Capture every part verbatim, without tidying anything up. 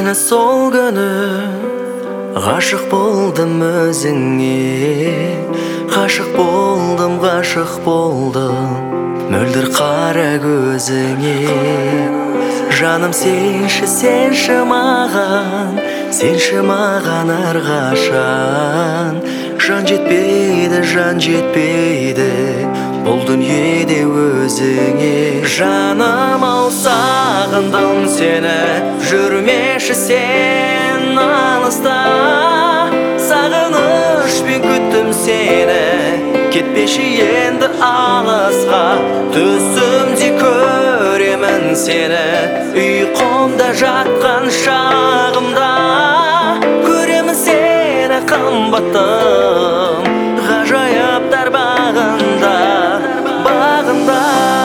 Мені сол күні ғашық болдым өзіңе, ғашық болдым, ғашық болдым мөлдір қара көзіңе. Жаным сенші, сенші маған, сенші маған әрқашан. Жан жетпейді, жан жетпейді бұл дүниеде өзіңе. Жаным ау, сағындым сені, жүрмеші сен алыста. Сағынышпен күттім сені, кетпеші енді алысқа. Түсімде көремін сені, ұйқымда жатқан шағымда. Көремін сені қымбаттым, ғажайыптар бағында, бағында.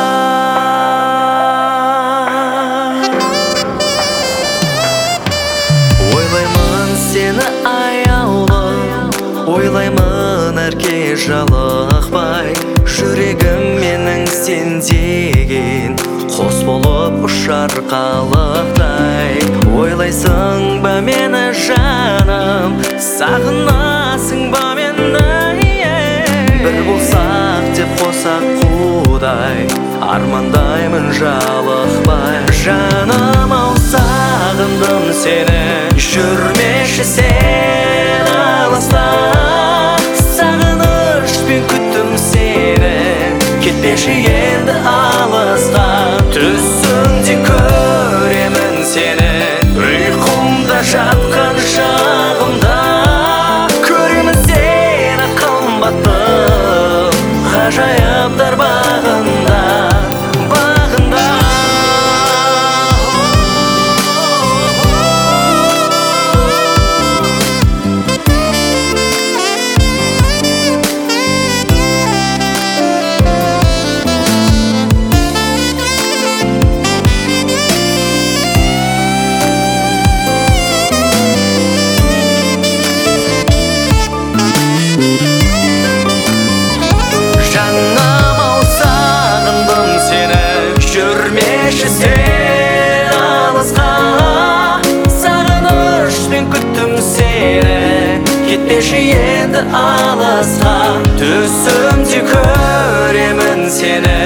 Ойлаймын сені аяулым, ойлаймын әрке жалықпай. Жүрегім менің сен деген қос болып ұшар қалықтай. Ойлайсың ба мені жаным, сағынасың ба мені? Бір болсақ деп қосақ құдай, армандаймын жалықпай. Жаным ау, сағындым сені, жүрмеші сен алыста. Сағынышпен күттім сені, кетпеші енді алысқа. Түсімде көремін сені, ұйқымда жатқан шағымда. Көремін сені қымбаттым, ғажайыптар бағында, бағында. Жүрмеші сен алысқа, сағынышпен күттім сені, кетпеші енді алысқа. Түсімде көремін сені,